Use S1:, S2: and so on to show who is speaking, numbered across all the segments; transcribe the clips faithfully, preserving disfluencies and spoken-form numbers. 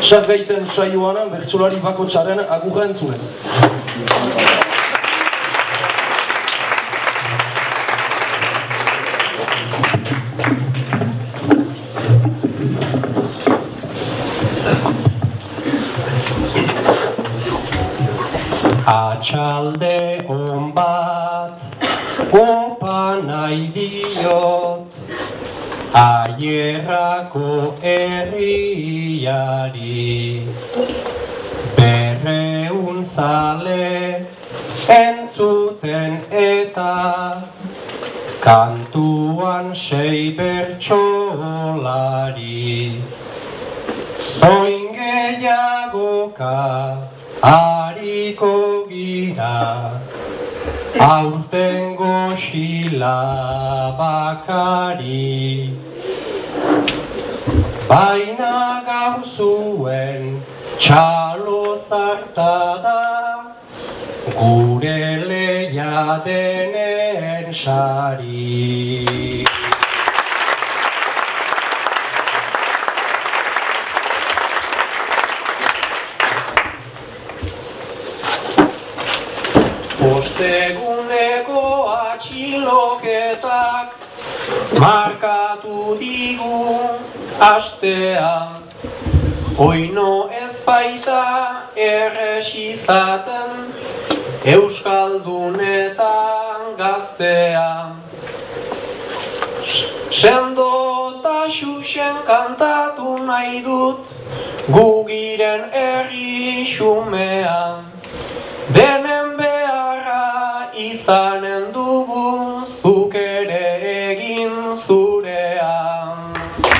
S1: Txat gaiten saioan bertsolari bakotsaren agurra entzunez.
S2: Atxalde on bat, opa nahi diot, Aierrako herriari. Berreun zale entzuten eta kantuan sei bertsolari. Zoin gehiagoka hariko gira, aurtengo xila bakari. Baina gauzuen txalo zarta da, gure leia denen sari. Osteguneko atxiloketak markatu digu astea, oino ez baita errez izaten euskaldunetan gaztea. Sendo eta xuxen kantatu nahi dut gugiren herri xumean, denen beharra izanen dugu zuk ere egin zurean.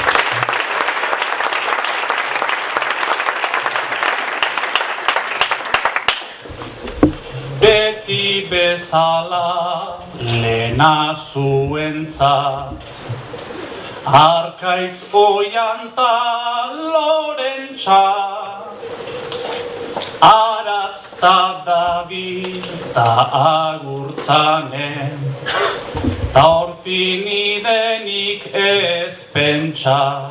S2: Beti bezala lehena zuentzat, Arkaitz oianta lorentza, arazta dabil ta agurtzanen, ta orfini denik ez pentsa.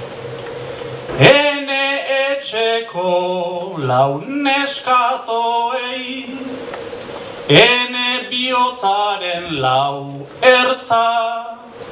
S2: Ene etxeko launeskatoei, ene bihotzaren lau ertza,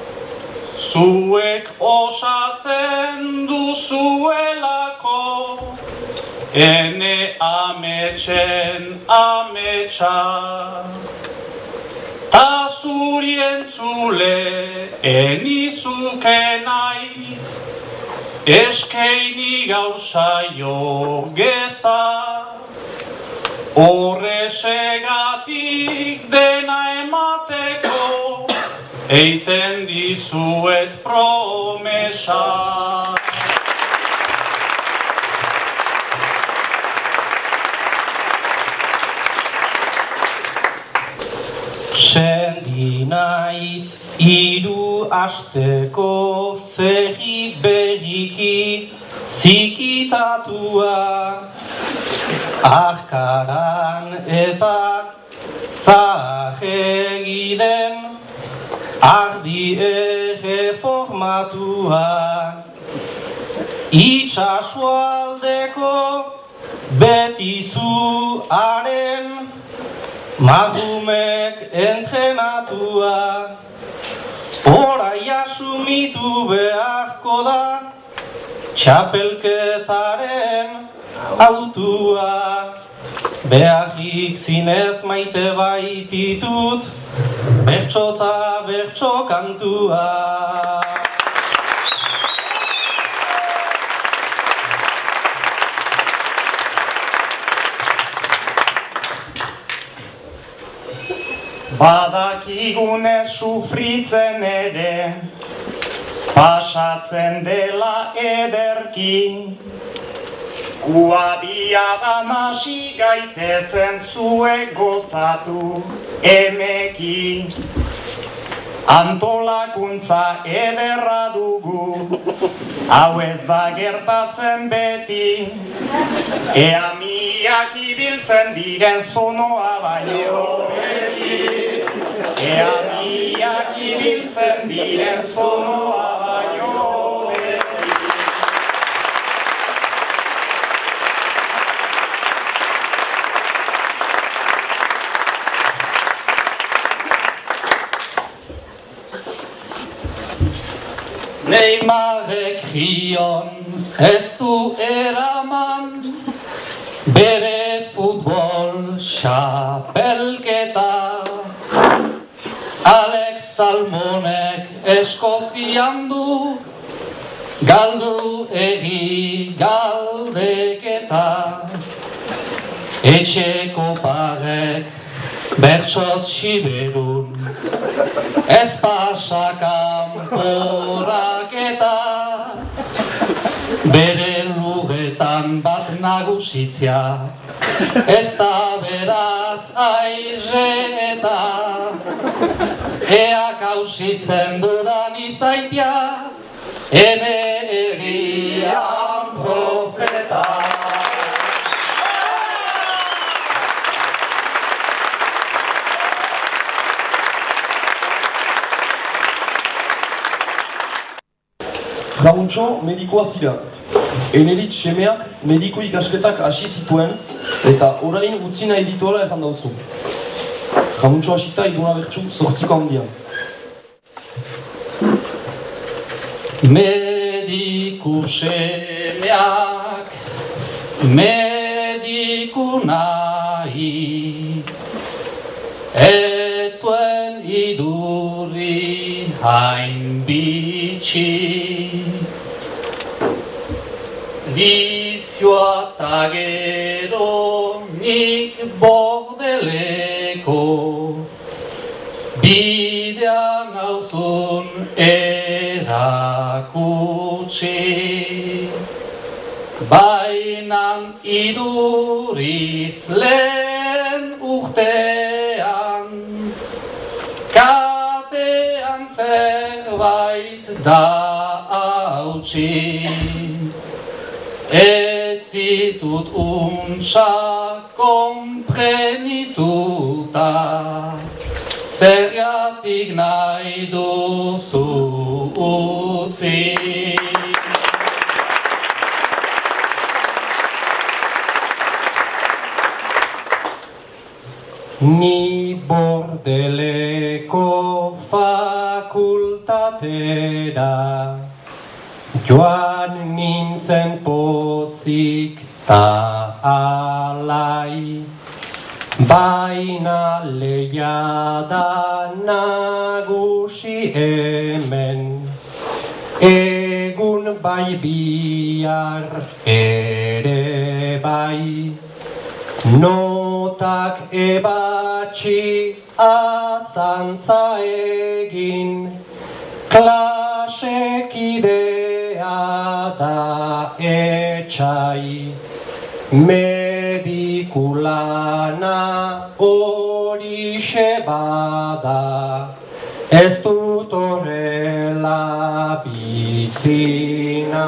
S2: zuek osatzen duzuelako, ene ametxen ametsa. Ta zuri entzule enizuke nahi, eskeini gauzaio geza, horresegatik dena emateko, eiten dizuet promesa. Sendi naiz hiru asteko zerri berriki zikitatua, arkaran eta zahegi den ardi erreformatua. Itxasualdeko beti zuaren magumek entrenatua, orai asumitu beharko da txapelketaren autua. Beharrik zinez maite baititut bertso ta bertso kantua. Badakigune sufritzen ere, pasatzen dela ederki, kuabiadan hasi gaitezen zuek gozatu emeki. Antolakuntza ederra dugu, hau ez da gertatzen beti, ea miak ibiltzen diren zonoa baino beti, ea miak ibiltzen diren zonoa baino beti.
S3: Neymarek Rion ez du eraman bere futbol xapelketa. Alex Salmonek Eskozian du galdu egi galdeketa. Etxeko parek bertsoz siberun ez pasakan poraketa. Bere lugetan bat nagusitzia ez da beraz airreta. Ea kausitzen dudan izaitia ene egian profeta.
S1: Jauntxo medikoa zira. Eneritz semeak mediko ikasketak hasi zituen eta orain utzi nahi dituela ezan dautzu. Jauntxo hasita iduna bertsu zortziko handian.
S3: Mediku semeak mediku nahi ez zuen idurri hain bitxi. Dizioa ta gero nik bordeleko bidean nauzun erakutsi. Bainan iduriz lehen urtean katean zerbait da hautsi. Ez zitut untsa komprenituta zergatik nahi duzu utzi. Ni bordeleko fakultatera joan nintzen pozik ta alai, baina lehia da nagusi hemen, egun bai bihar ere bai. Notak ebatxi azantza egin, klasekidea da etxai. Medikulana horixe bada, ez dut horrela bizina.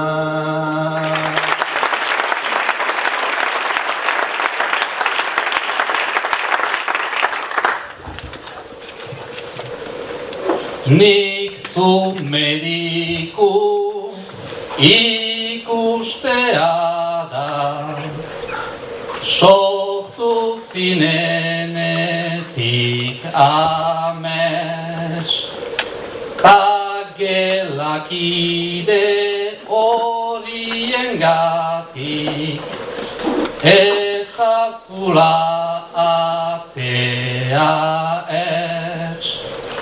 S3: Nik zu mediku ikustea da, sortu zinenetik amets, ta gelakide horien gatik, ezazula atea etx.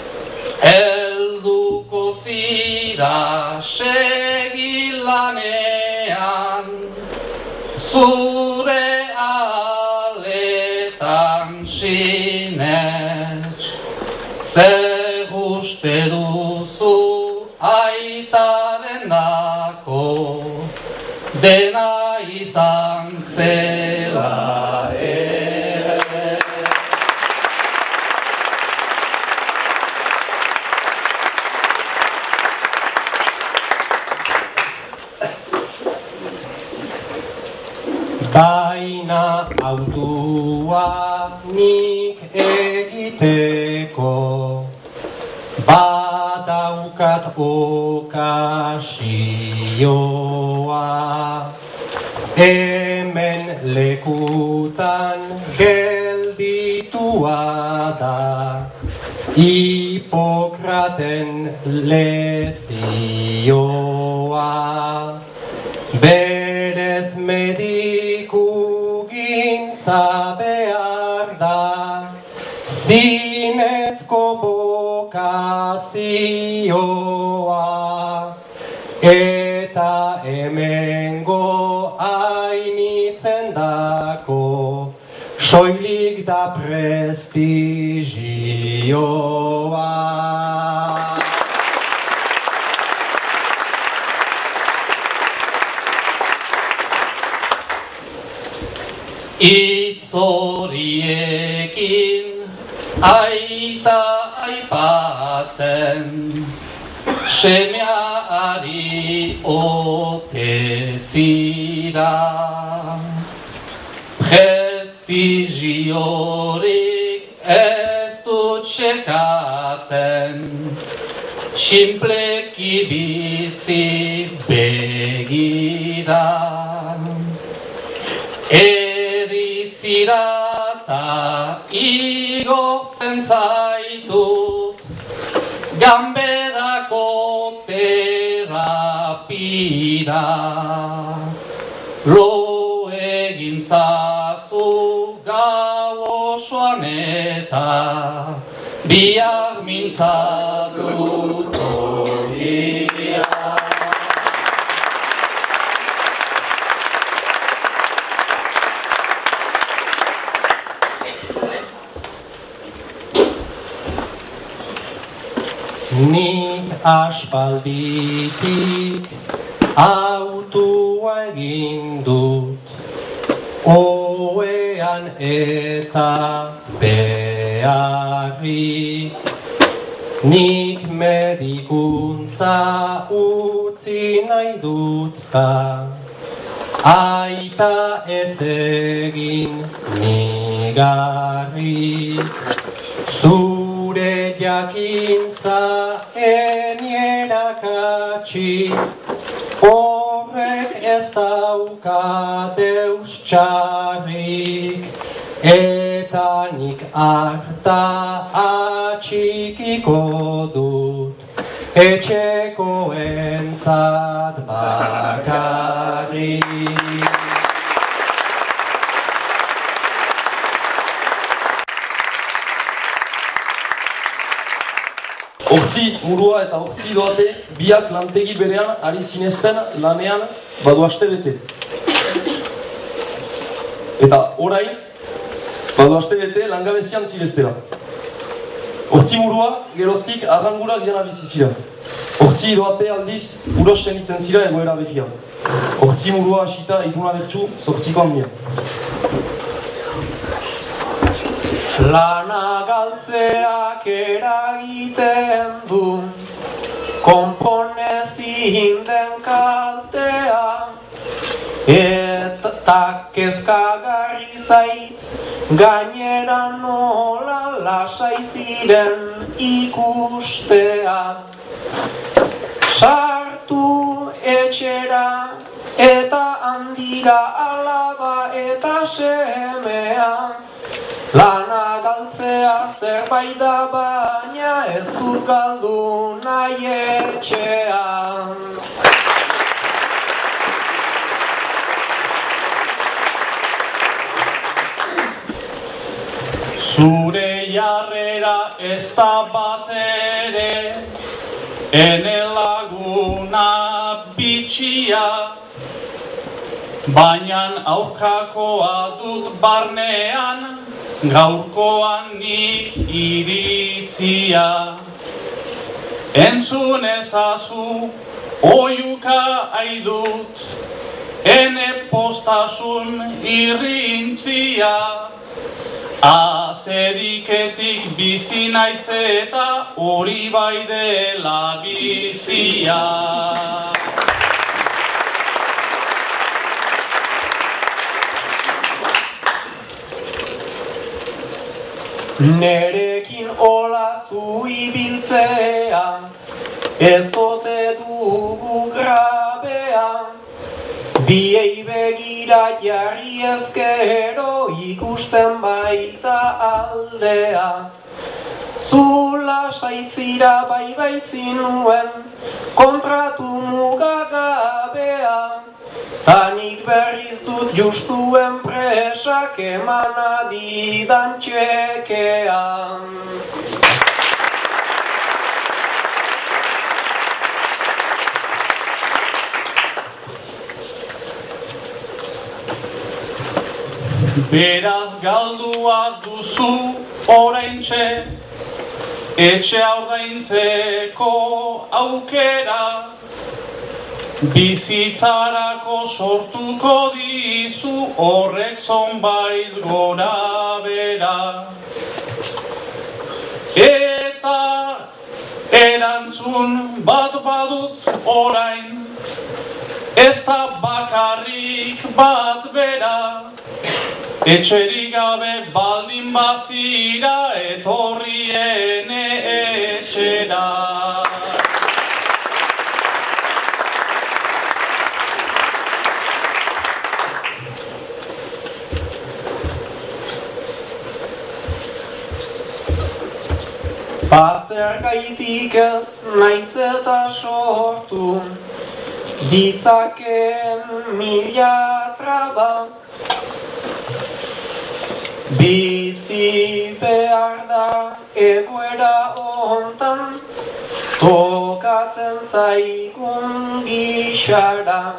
S3: Elduko zira segilanean, zure aletan sinets. Zer uste duzu aitaren dako, dena izan zela ere. Baina autua nik egiteko, badaukat okasioa. Hemen lekutan gelditua da, Hipokraten lezioa, berez mediku gintza behar da, zinezko bokazioa, eta hemengo hainitzen dako, soilik da prestigioa. Itz horiekin aita aipatzen, semeari ote zira. Prestigiorik ez dut txekatzen, sinpleki bizi begira. Erizirata igotzen zaitut, ganberako terapira. Lo egintzazu gau osoan eta biak mintzatut horia. Nik aspalditik autua egin dut, oean eta beharrik. Nik medikuntza utzi nahi dut ta, aita ez egin nigarrik. Zure jakintza enierakatsi, horrek ez dauka deus txarrik, eta nik harta atxikiko dut, etxekoentzat bakarrik.
S1: Hortzi murua eta hortzi doate, biak lantegi berean ari zinezten lanean badu aste bete. Eta orain, badu aste bete langabezian zireztera. Hortzi murua geroztik arrangurak jana bizizira. Hortzi doate aldiz uros senitzen zira egoera behian. Hortzi murua hasita iguna bertsu zortziko handia.
S3: Lana galtzeak eragiten du, konponezin den kaltea, eta kezkagarri zait, gainera nola lasai ziren ikustea. Sartu etxera eta handira alaba eta semea, lana galtzea zerbait da baina ez dut galdu nahi etxean.
S2: Zure jarrera ez da bat ere, ene laguna bitxia, baina aurkakoa dut barnean, gaurkoan nik iritzia. Entzun ezazu, oiuka aidut, ene postasun irrintzia. Azeriketik bizi naiz eta hori bai dela bizia.
S3: Nerekin hola zu ibiltzea, ez ote dugu grabea, biei begira jarri ezkero ikusten baita aldea. Zula saitzira bai baitzin nuen, kontratu mugagabea, tanik berriz dut justu enpresak emana didan txekean.
S2: Beraz galdua duzu oraintxe, etxea ordaintzeko aukera, bizitzarako sortuko dizu horrek zonbait gora bera. Eta erantzun bat badut orain, ez da bakarrik bat bera, etxerik gabe baldin bazira etorrien etxera.
S3: Bazergaitik ez naiz eta sortu, ditzaken mila traba. Bizi behar da egoera hontan, tokatzen zaigun gixara.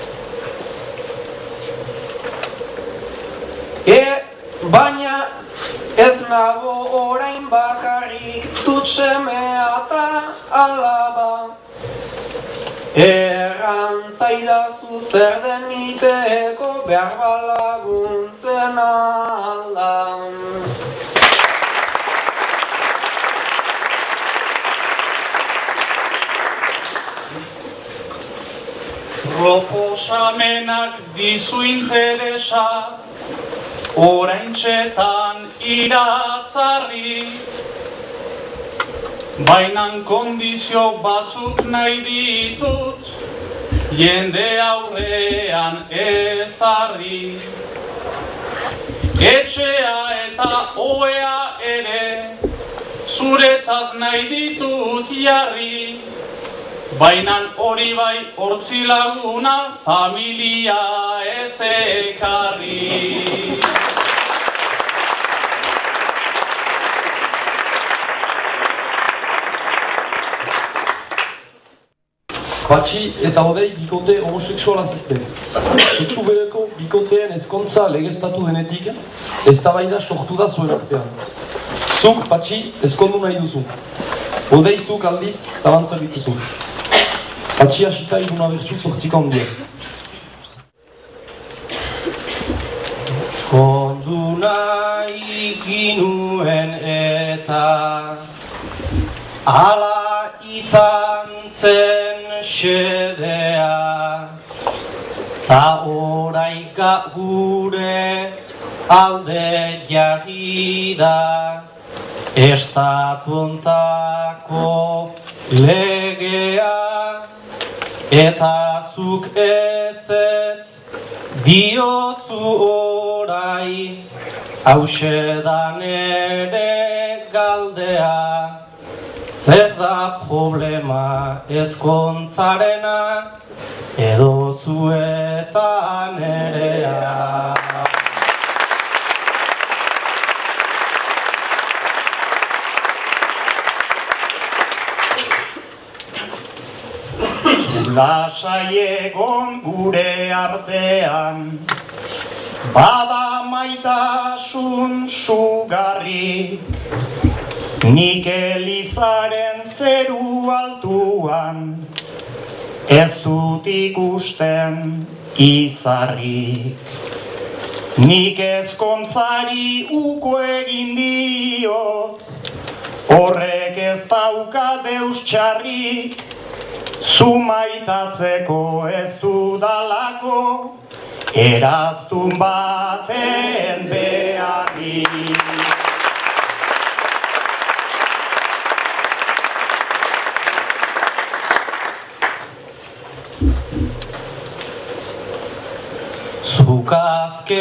S3: E, baina ez nago orain bakarrik, dut semea eta alaba. Erran zaidazu zer den iteko behar balaguntzen alda.
S2: Proposamenak dizu interesa, oraintxetan iratzarri, bainan kondizio batzuk nahi ditut, jende aurrean ezarri. Etxea eta ohea ere, zuretzat nahi ditut jarri, bainan hori bai hortzi laguna, familia ez ekarri.
S1: Patxi eta Odei bikote homoseksuala zizte. Sexu bereko bikoteen ezkontza legeztatu denetik, eztabaida sortu da zuen artean. Zuk, Patxi, ezkondu nahi duzu. Odei zuk aldiz zalantzak dituzu. Patxi hasita iguna bertsu zortzika ondia.
S3: Ezkondu nahi ginuen eta ala izan zen xedea, ta oraika gure alde jarri da, estatu ontako legea, eta zuk ezetz diozu orai, hauxe da nere galdea. Zer da problema ezkontzarena, edo zu eta nerea.
S4: Lasai egon gure artean, bada maitasun sugarri, nik elizaren zeru altuan, ez dut ikusten izarrik. Nik ezkontzari uko egin dio, horrek ez dauka deus txarrik, zu maitatzeko ez dudalako, eraztun baten beharrik.
S3: Zuk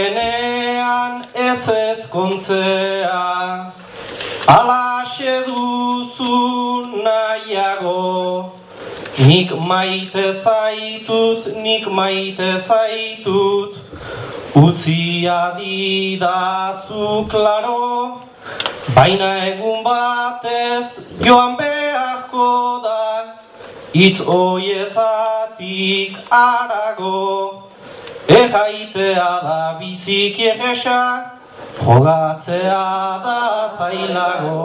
S3: azkenean ez ezkontzea, alaxe du duzu nahiago. Nik maite zaitut, nik maite zaitut, utzi adidazu klaro, baina egun batez joan beharko da, hitz hoietatik harago. Erraitea da biziki erresa, jogatzea da zailago.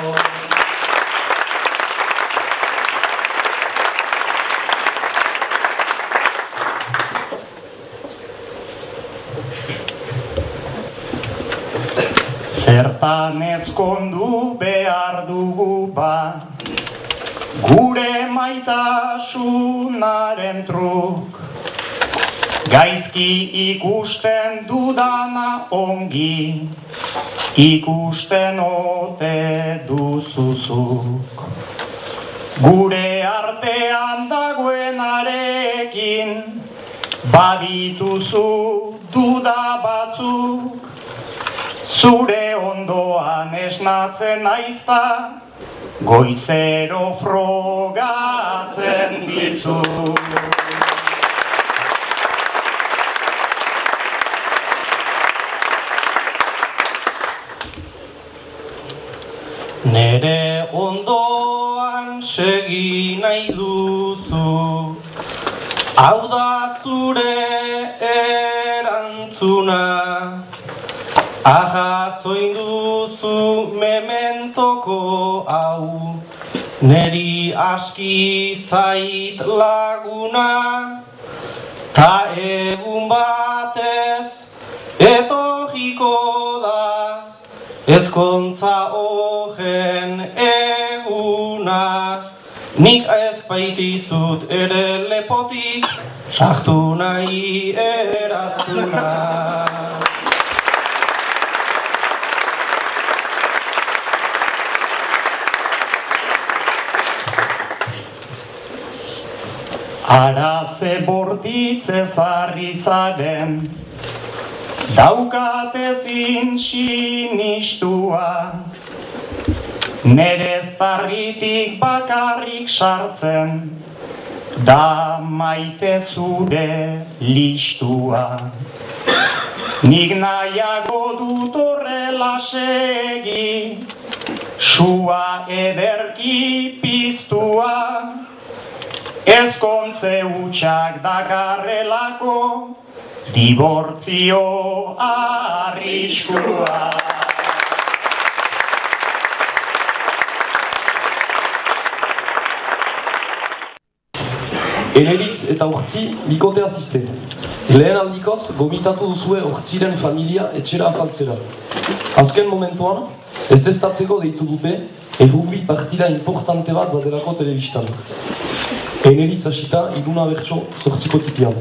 S4: Zertan ezkondu behar dugu ba, gure maitasunaren truk. Gaizki ikusten dudana ongi, ikusten ote duzuzuk. Gure artean dagoenarekin, badituzu duda batzuk. Zure ondoan esnatzen naizta, goizero frogatzen dizu.
S3: Nere ondoan segi nahi duzu, hau da zure erantzuna. Ahazoin duzu mementoko hau, neri aski zait laguna. Ta egun batez etorriko da, ezkontza horren eguna. Nik ez baitizut ere lepotik, sartu nahi eraztuna.
S4: Ara ze bortitzez harri zaren, daukatezin sinistua. Nere zarritik bakarrik sartzen, da maite zure listua. Nik nahiago dut horrela segi, sua ederki piztua. Ezkontze hutsak dakarrelako, dibortzio arriskua.
S1: Eneritz eta Hortzi bikote asiste. Lehen aldikoz, gomitatu duzue Hortziren familia etxera afaltzera. Azken momentuan, ez estatzeko deitu dute, errugbi partida importante bat badelako telebistan. Eneritz hasita, Iluna Bertso zortziko tipian.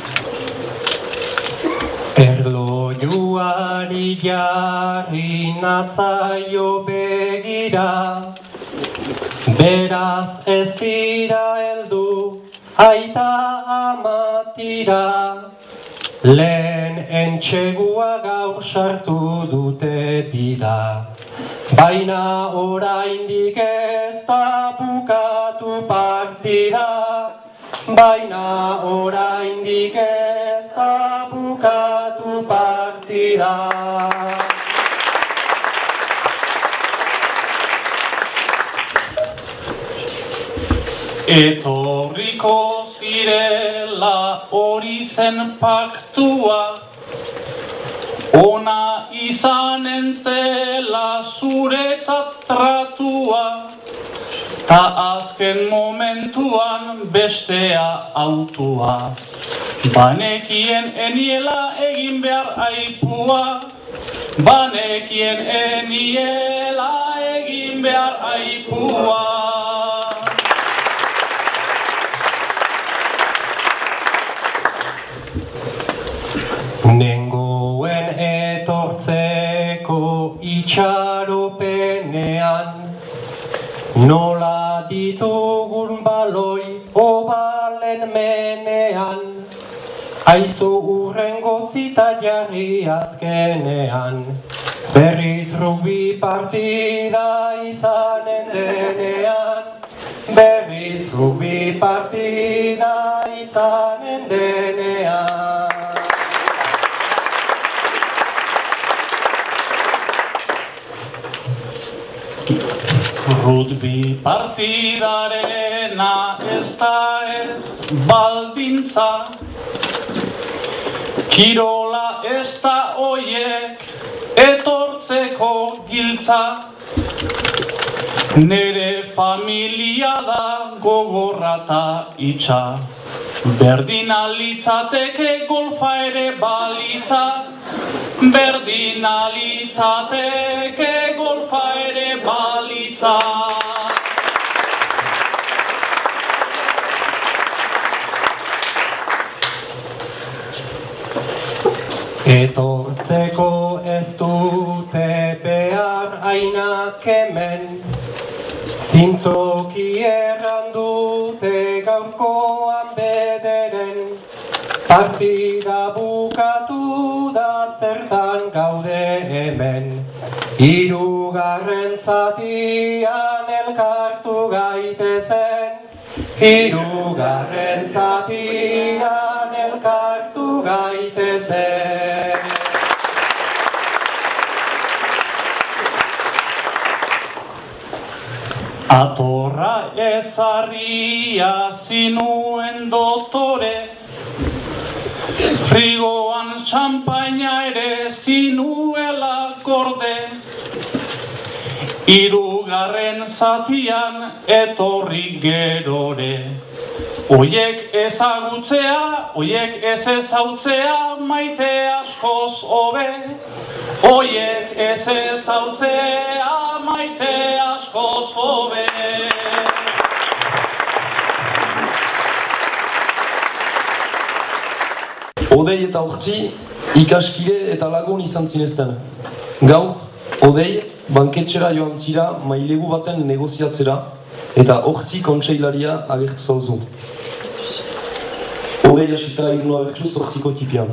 S3: Erlojuari jarri natzaio begira, beraz ez dira heldu aita amatira. Lehen entxegua gaur sartu dute dira, baina oraindik ez da bukatu partida. Baina oraindik ez da bukatu partida.
S2: Etorriko zirela hori zen paktua, ona izanen zela zuretzat tratua, ta azken momentuan bestea autua. Banekien eniela egin behar aipua, banekien eniela egin behar aipua.
S3: Nengoen etortzeko itxaropenean, nola ditugun baloi obalen menean, aizu urrengo zita jarri azkenean. Berriz rugbi partida izanen denean, berriz rugbi partida izanen denean.
S2: Rugbi partidarena ez da ez baldintza, kirola ez da oiek etortzeko giltza. Nere familia da gogorra ta itxa, berdina litzateke golfa ere balitza, berdina litzateke golfa ere balitza.
S3: Etortzeko ez dute behar ainak hemen, zintzoki erran dute gaurkoan bederen, partida bukatu da zertan gaude hemen, hirugarren zatian elkartu gaitezen, hirugarren zatian elkartu gaitezen.
S2: Atorra ezarria zinuen dotore, frigoan txampaina ere zinuela gorde, hirugarren zatian etorri gerore. Oiek ezagutzea, oiek ez ezautzea maite askoz hobe, oiek ez ezautzea maite askoz hobe.
S1: Odei eta Hortzi ikaskide eta lagun izan zinezten. Gaur, Odei banketxera joan zira mailegu baten negoziatzera eta Hortzi kontseilaria agertu zauzu. Odei asita egin agertuz Hortziko tipian.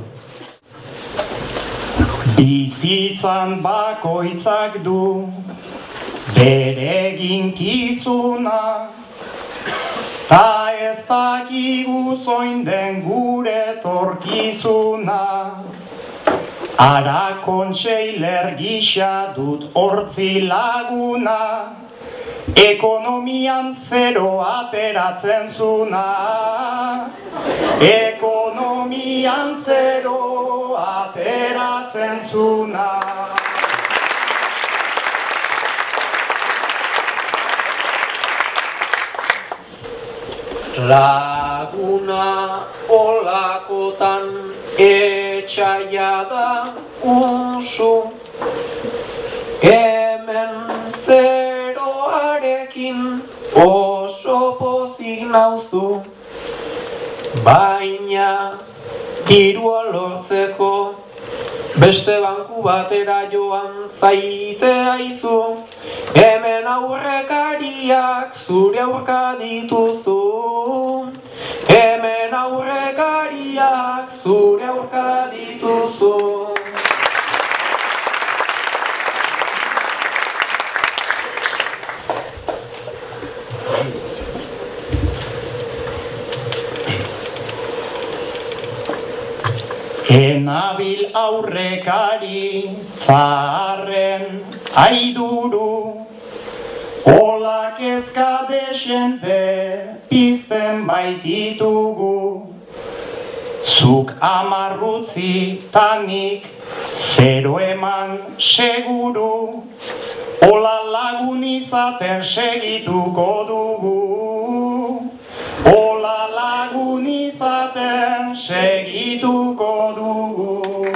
S4: Bizitzan bakoitzak du bere eginkizuna, ta ez dakigu zoin den gure torkizuna. Ara kontseiler gisa dut Hortzi laguna, ekonomian zero ateratzen zuna. Ekonomian zero ateratzen zuna.
S3: Laguna olakotan etxaia da usu, hemen zeroarekin oso pozik nauzu, baina dirua lortzeko beste banku batera joan zaite aizu, hemen aurrekariak zure aurka dituzu, hemen aurrekariak zure aurka dituzu.
S4: Enabil aurrekari zaharren aiduru, ola kezka desente pizten baititugu. Zuk amarrutzi tanik zero eman seguru, ola lagun izaten segituko dugu. Ola lagun izaten segituko dugu.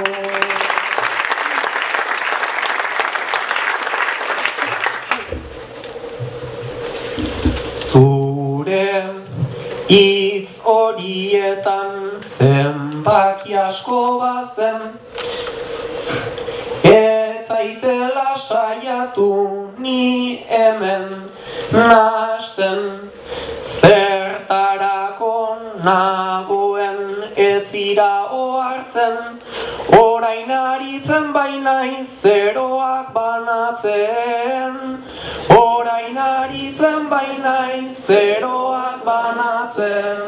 S3: Zure hitz horietan zenbaki asko bazen, ez zaitela saiatu ni hemen nahasten, zertarako nagoen ez zira ohartzen, Orain aritzen bainaiz zeroak banatzen. Orain aritzen bainaiz zeroak banatzen.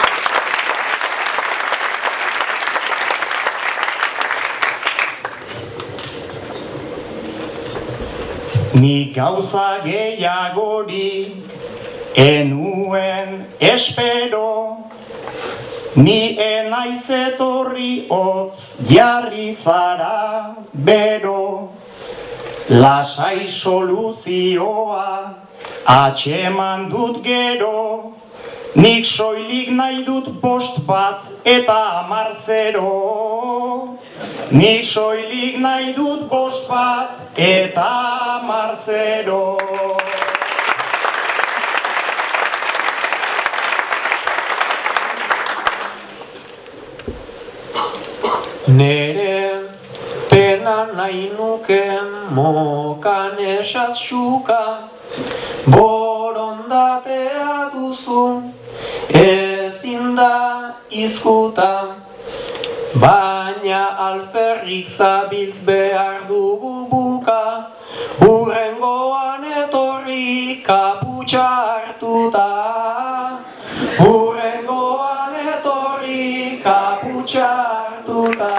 S4: Ni gauza gehiagorik enuen espero, ni enaiz etorri hotz jarri zara bero. Lasai soluzioa atxeman dut gero, nik soilik nahi dut bost bat eta hamar zero. Nik soilik nahi dut bost bat eta hamar zero.
S3: Nere pena nahi nuken mokan esaz xuka, borondatea duzu ezin da izkuta. Baina alferrik zabiltz behar dugu buka, hurrengoan etorri kaputxa hartuta. Hurrengoan etorri kaputxa hartuta.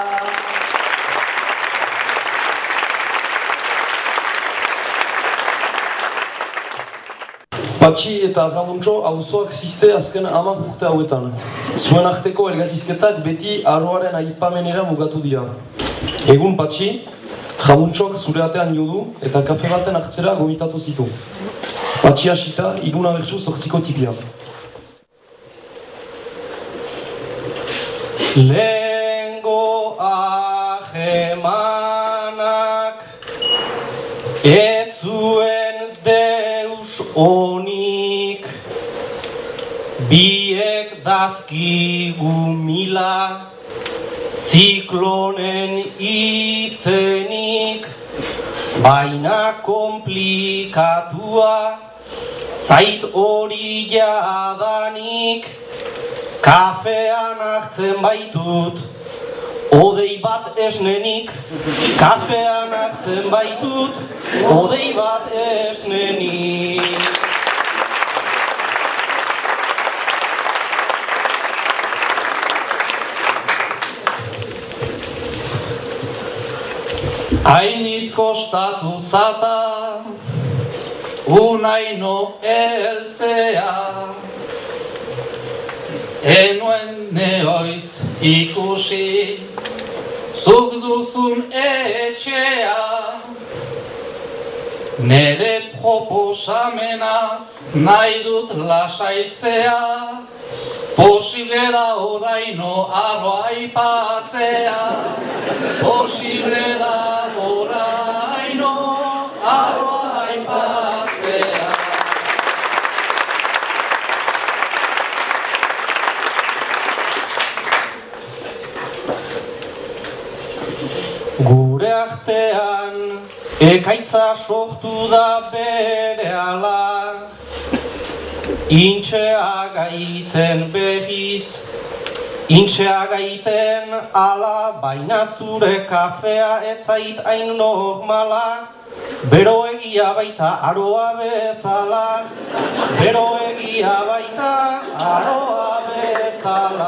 S1: Patxi eta Ramuntxo auzoak ziste azken hamar urte hauetan. Zuen arteko elgarrizketak beti aroaren aipamenera mugatu dira. Egun Patxi, Ramuntxok zure atean jodu eta kafe baten hartzera gomitatu zitu. Patxi hasita, iguna bertsu zortziko tipia.
S3: Lehengo ahemanak ez zuen deus onik, biek dazkigu mila ziklonen izenik, baina komplikatua zait hori jadanik. Kafean hartzen baitut, odei bat esnenik. Kafean hartzen baitut, odei bat esnenik.
S2: Hainitz kostatu zata, unaino heltzea. Enuen neoiz ikusi, zuk duzun etxea. Nere proposamenaz nahi dut lasaitzea, posible da oraino arroa aipatzea. Posible da oraino arroa aipatzea.
S3: Gure artean ekaitza sortu da berehala, intxea gaiten behiz, intxea gaiten ala, baina zure kafea etzait hain normala. Bero egia baita aroa bezala, bero egia baita aroa bezala.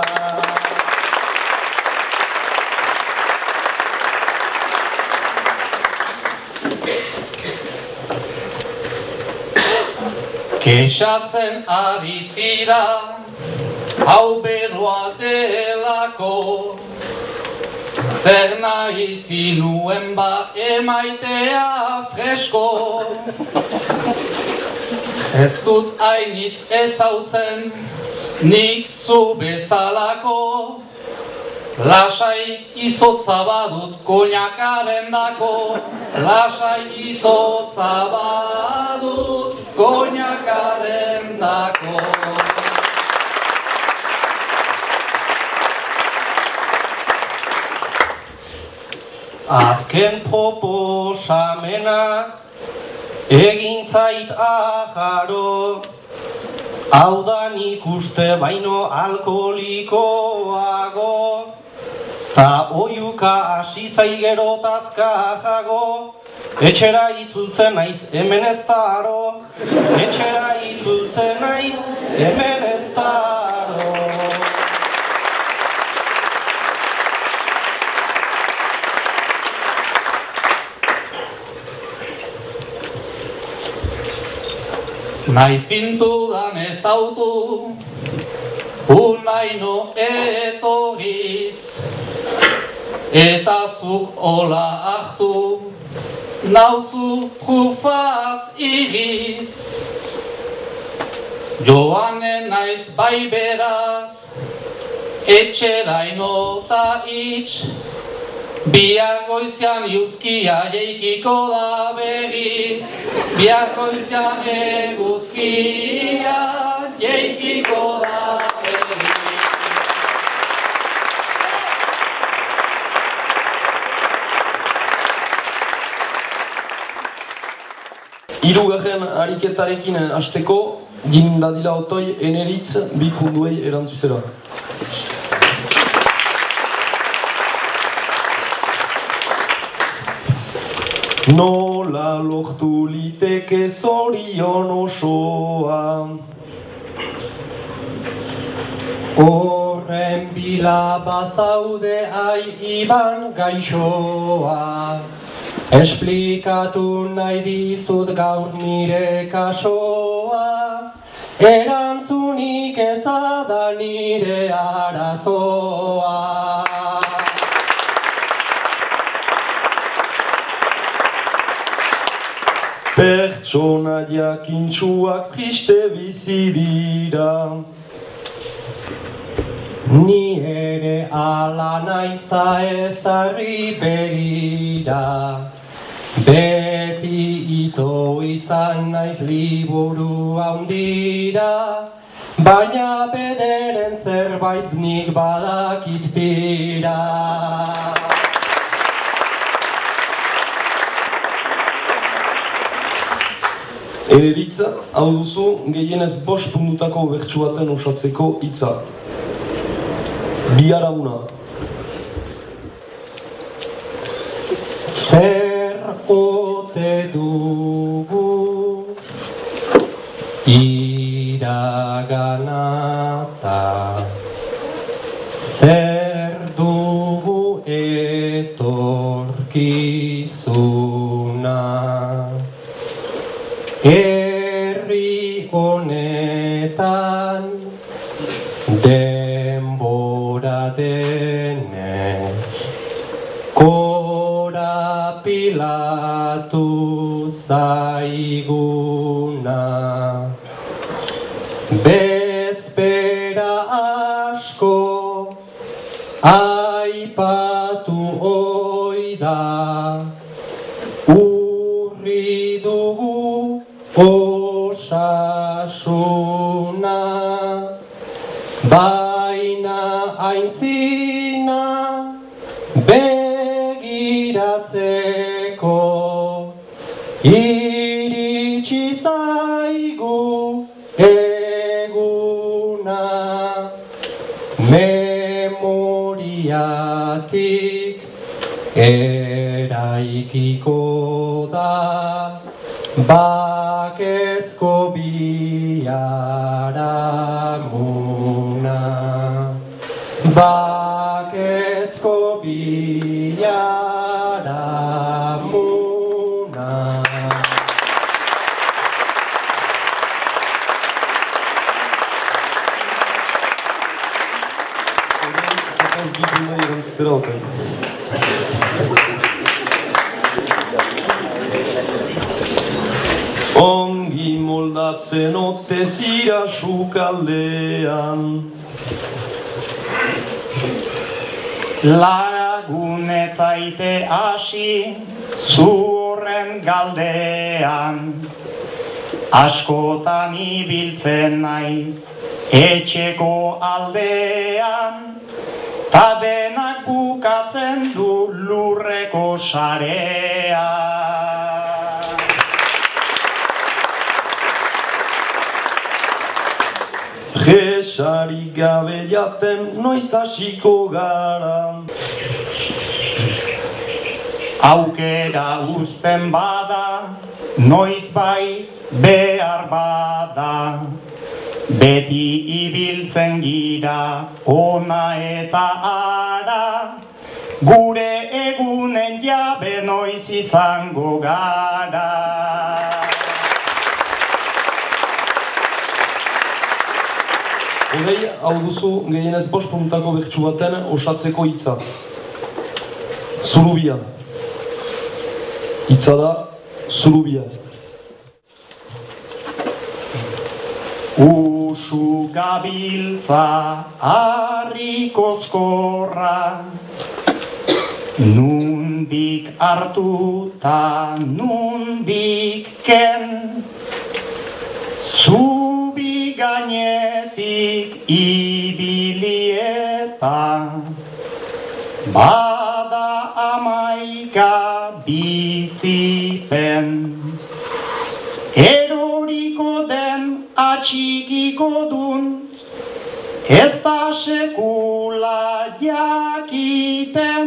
S2: Kexatzen ari zira, hau beroa delako, zer nahi zinuen ba emaitea fresko. Ez dut hainitz ezautzen, nik zu bezalako, lasai izotza badut koñakaren dako. Lasai izotza badut koñakaren dako.
S3: Azken proposamena egin zait aharo, hau da nik uste baino alkoholikoago. Ta oiuka hasi zai gero tazka jago, etxera itzultzen naiz hemen ez da aro, etxera itzultzen naiz hemen ez da aro.
S2: Nahi zintudan ezautu, unaino etorriz, eta zuk hola hartu, nauzu trufaz iriz. Joanen naiz bai beraz, etxeraino ta itx, bihar goizian iuzkia jeikiko da berriz, bihar goizian eguzkia jeikiko da berriz.
S1: Hirugarren ariketarekin hasteko, Jin dadila otoi eneritz bi punduei erantzutera. Nola lortu liteke zorion osoa,
S3: Horren bila bazaude ai iban gaixoa, esplikatu nahi dizut gaur nire kasoa, erantzunik ezada nire arazoa.
S1: Pertsona jakintsuak triste bizi dira,
S3: Ni ere ala naiz ta ezarri begira, beti ito izan naiz liburu handira, baina bederen zerbait nik badakit tira.
S1: Eneritza, hau duzu, gehienez bost puntutako bertsu baten osatzeko hitza. Biharamuna.
S3: Zer ote dugu iraganata, zer dugu etorkizuna, herri honetan denbora denez, korapilatu zaiguna, bezpera asko aipatu oida, urri dugu osasuna, baina aintzina begiratzeko, iritsi zaigu eguna, memoriatik eraikiko da, bakezko biharamuna, bakezko biharamuna.
S1: Zakaz bi punduei erantzutera otoi. Ongi moldatzen ote zira sukaldean,
S4: Lagunetzaite hasi zu horren galdean, askotan ibiltzen naiz etxeko aldean, ta denak bukatzen du lurreko sarean.
S1: Jesarik gabe jaten noiz hasiko gara,
S4: Aukera uzten bada, noizbait behar bada. Beti ibiltzen gira, ona eta ara. Gure egunen jabe noiz izango gara.
S1: Hogei, hau duzu gehienez bost puntako bertsu baten osatzeko hitza. Zurubia. Hitza da, zurubia.
S4: Usu gabiltza harri kozkorra, nundik hartu ta nundik ken, zubi gainetik ibili eta bada amaika bizipen. Eroriko den atxikiko dun, ez da sekula jakiten.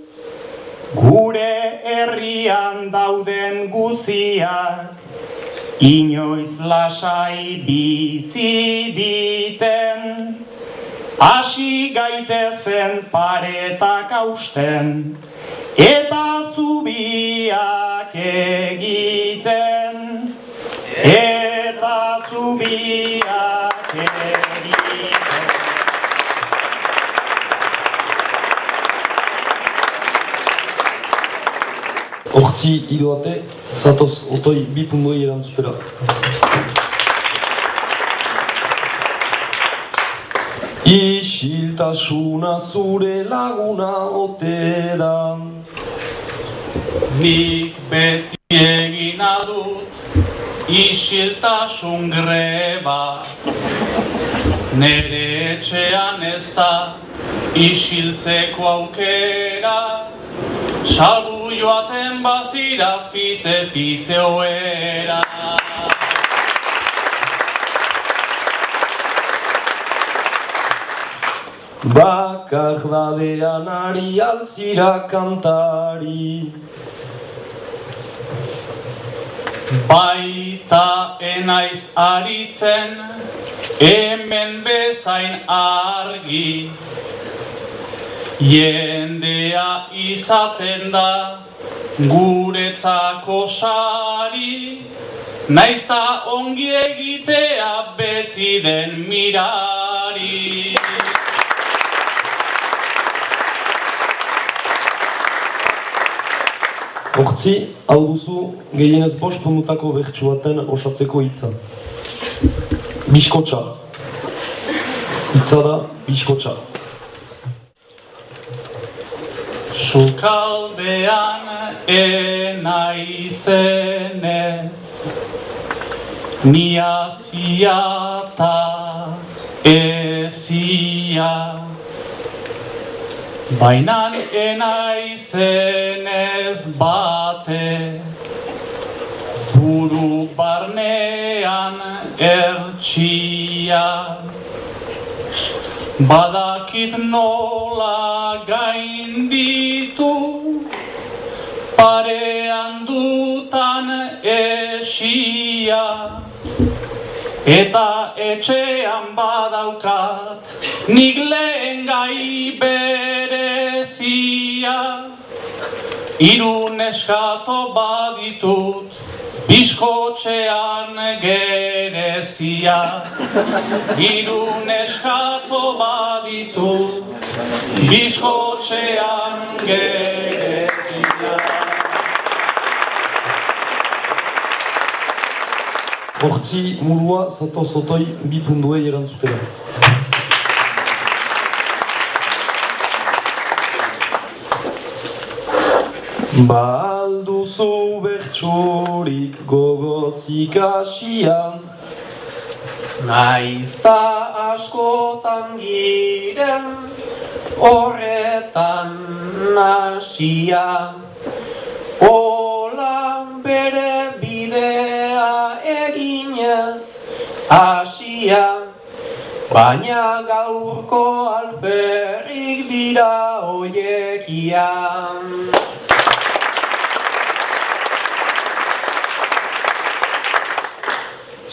S4: Gure herrian dauden guziak, inoiz lasai bizi diten. Hasi gaitezen paretak hausten, eta zubiak egiten. Eta zubiak egiten.
S1: Hortzi idoate, zatoz otoi bi puntuei erantzutera. Isiltasuna zure laguna ote da.
S2: Nik beti egin adut isiltasun greba. Nere etxean ez da isiltzeko aukera. Salbu joaten bazira fite-fite oera.
S1: Bakardadean ari alzira kantari.
S2: Baita enaiz aritzen, hemen bezain argi. Jendea izaten da guretzako sari, naizta ongi egitea beti den mirari.
S1: Hortzi, hau duzu gehienez bost puntako bertsu baten osatzeko hitza. Biskotxa. Hitza da, biskotxa.
S2: Sukaldean enaizenez, ni azia ta ezia. Bainan enaizenez bate, buru barnean ertsia. Badakit nola gainditu, parean dutan esia. Eta etxean badaukat, nik lehen gai berezia. Hiru neskato baditut, biskotxean gerezia. Hiru neskato baditut, biskotxean gerezia.
S1: Hortzi murua, zatoz otoi bi puntuei erantzutera. Ba alduzu bertsurik gogoz ikasian,
S3: Naizta askotan giren horretan nasia. Olan bere bidea eginez hasia, baina gaurko alferrik dira hoiekian.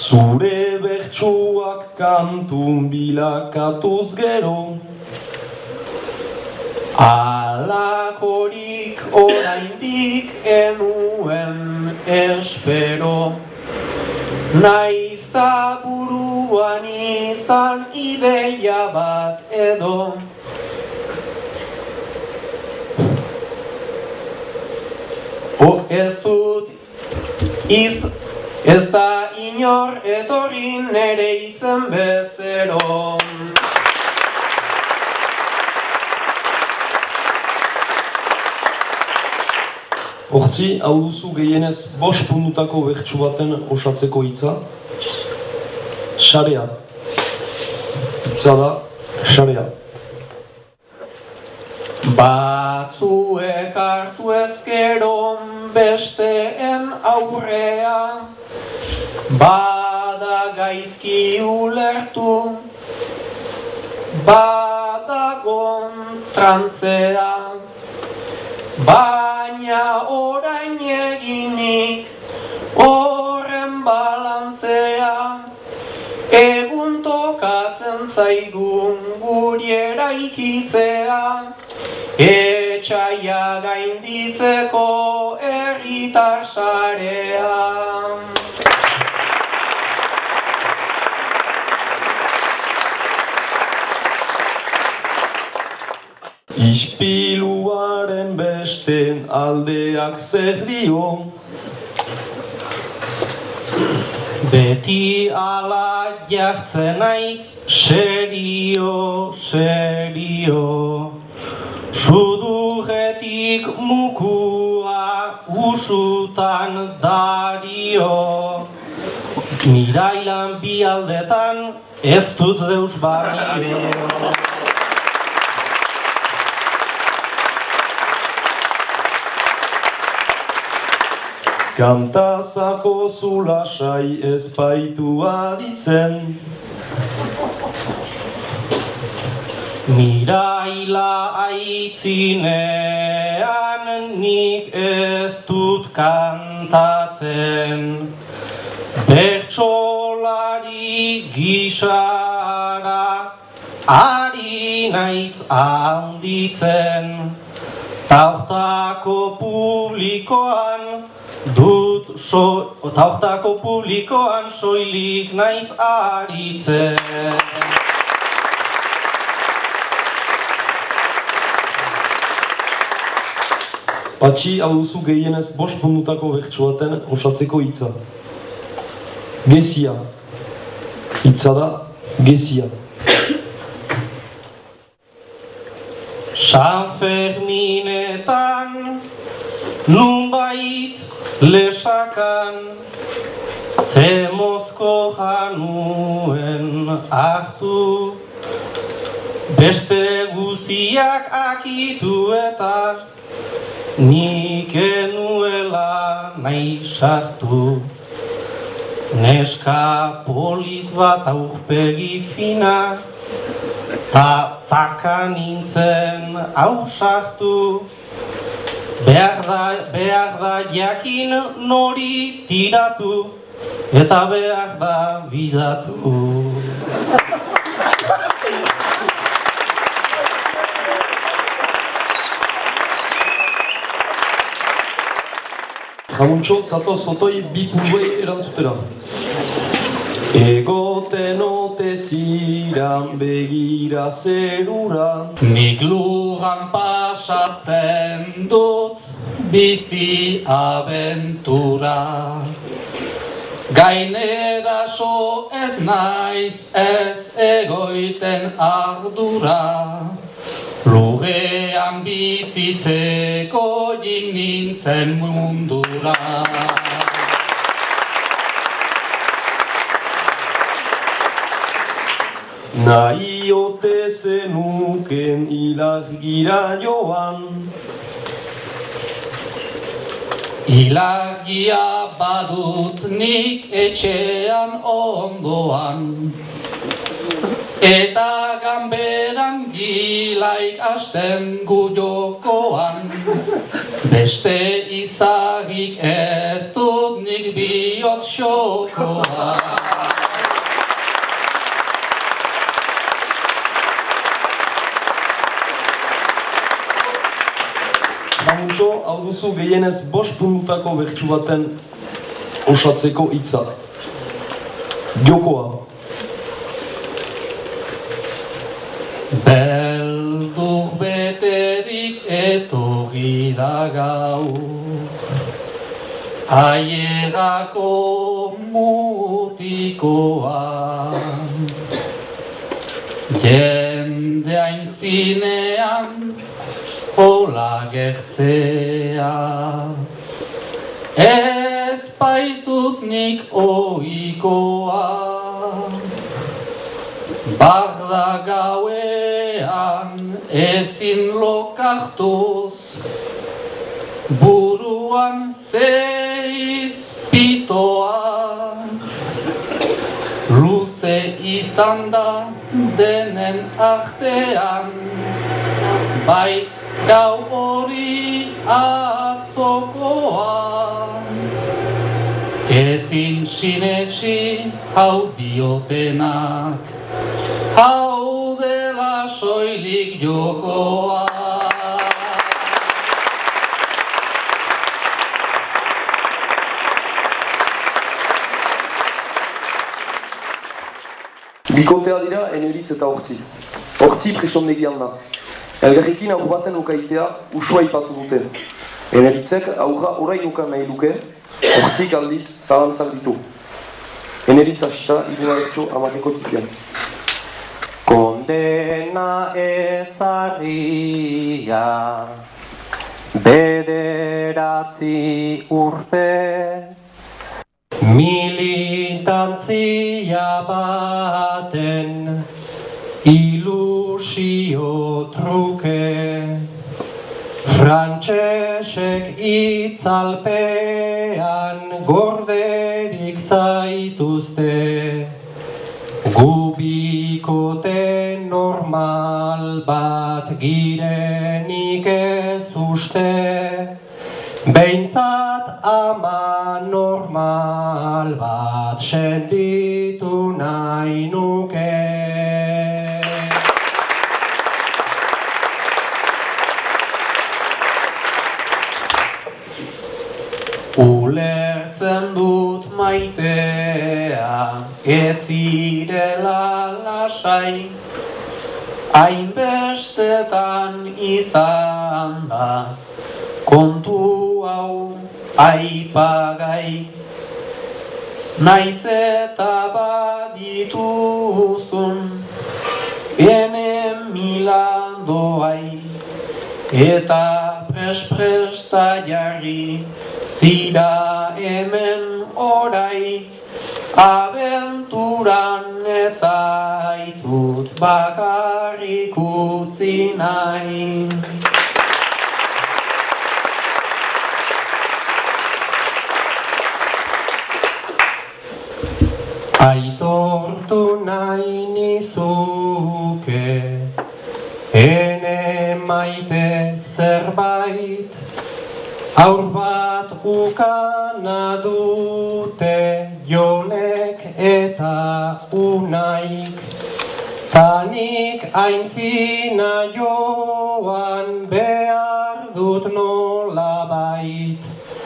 S1: Zure bertsuak kantun bilakatuz gero,
S2: Alakorik oraindik enuen espero, naiz da buruan izan ideia bat edo. O ez dut iz, ez da inor etorri nere hitzen bezero.
S1: Hortzi, hau duzu gehienez bost puntutako bertsu baten osatzeko hitza. Sarea. Hitza da, sarea.
S2: Batzuek hartu ezkero besteen aurrea, bada gaizki ulertu, badagon trantzea, baina orain eginik horren balantzea, egun tokatzen zaigun guri eraikitzea, etxaia gainditzeko herritar sarea.
S1: Ispiluaren beste aldeak zer dio,
S3: beti ala jartzen naiz, serio, serio. Sudurretik mukua usutan dario, mirailan bi aldetan ez dut deus barrio.
S1: Kantazako zulasai ez baitu aditzen,
S3: miraila aitzinean nik ez dut kantatzen, bertsolari gisara ari naiz handitzen, taurtako publikoan dut so, taurtako publikoan soilik naiz aritzen.
S1: Patxi, hau duzu gehienez bost puntutako bertsu baten osatzeko hitza. Gezia. Hitza da, gezia.
S3: San Ferminetan, nunbait lesakan, ze mozko januen hartu, beste guziak akitu eta nik enuela nahi sartu. Neska polit bat aurpegi fina, ta zaka nintzen ausartu. Behar da, behar da jakin nori tiratu, eta behar da bizatu.
S1: Jamuntxo, zatoz otoi bi puntuei erantzutera. Egoten ote ziran begira zerura,
S2: Nik lugan pasatzen dut bizi abentura. Gainera so ez naiz ez egoiten ardura. Lugean bizitzeko jin nintzen mundura.
S1: nahi ote zenuken ilargira joan.
S2: Ilargia badut nik etxean ondoan, eta ganberan gilaik asten gu jokoan. Beste izagik ez dut nik bihotz xokoan.
S1: hau duzu gehienez bost puntutako bertsu baten osatzeko hitza. Jokoa.
S2: Beldur beterik etorri da gaur, ailegako mutikoa. Jende aintzinean hola gertzea, ez baitut nik ohikoa. Barda gauean ezin lokartuz, buruan zeiz pitoa. Luze izan da denen artean, bai gau hori atzokoa. Ezin sinetsi hau diotenak, hau dela soilik jokoa.
S1: Bikotea dira Eneriz eta Hortzi. Hortzi prisondegian da. Elgarrikin aur baten ukaitea usua ipatu dute. Eneritzek aurra orain ukan nahi luke, Hortzik aldiz zalantzak ditu. Eneritz hasita iruna bertso amakeko tipian.
S3: Kondena ezarria, bederatzi urte, militantzia baten ilusio truke, frantsesek itzalpean gorderik zaituzte, gubikote normal bat girenik ez uste, behintzat ama normal bat senditu nahi nuke.
S2: Ulertzen dut maitea, ez zirela lasai, hainbestetan izan da, kontu hau aipagai. Naiz eta badituzun, ene milandoai, eta pres-presta jarri, zira hemen orai, abenturan ez zaitut bakarrik utzi nahi.
S3: Aitortu nahi nizuke, ene maite zerbait, aur bat ukana dute Jonek eta Unaik, tanik aintzina joan behar dut nolabait,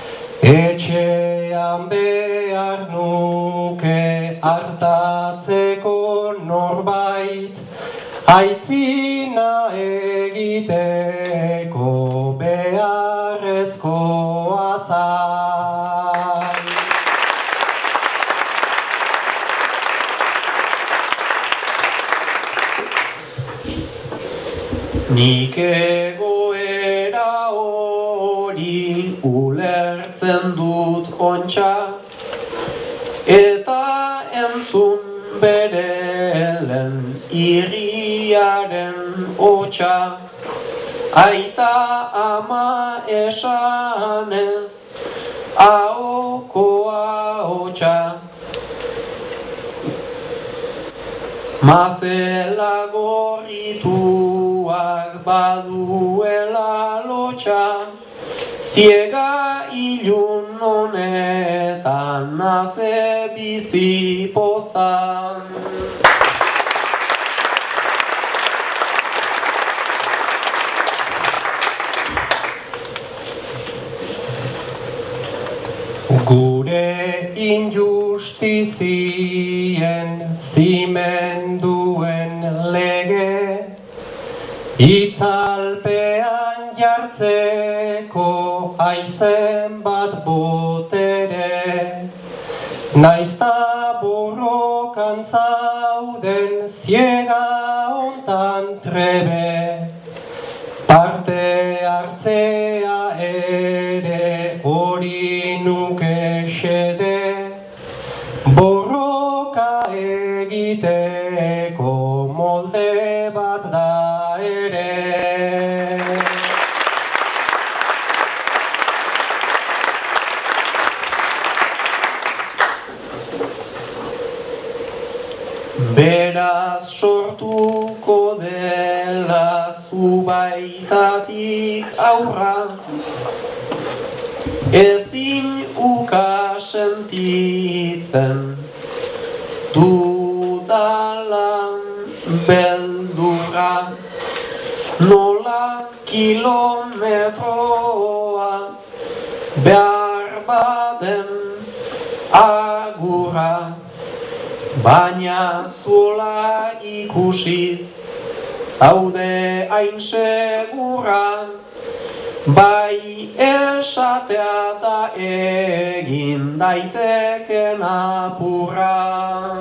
S3: etxean behar nuke hartatzeko norbait, aitzina egiteko beharrezkoa zai.
S2: Nik egoera hori ulertzen dut ontsa, eta entzun berelen irriaren hotsa, aita ama esanez ahokoa hotsa. Mazela gorrituak baduela lotxa, ziega ilun honetan naze bizi pozan. Gure injustizien zimenduen lege, itzalpean jartzeko aizen bat botere, naizta borrokan zauden ziega hontan trebe, parte hartzea ere hori nuke xede, borroka egiteko molde bat da ere. Beraz sortuko dela zubaitatik aurra, ezin uka sentitzen dudalan beldurra, nola kilometroa behar baden agurra. Baina zuela ikusiz, zaude hain segurra, bai esatea da egin daiteken apurra.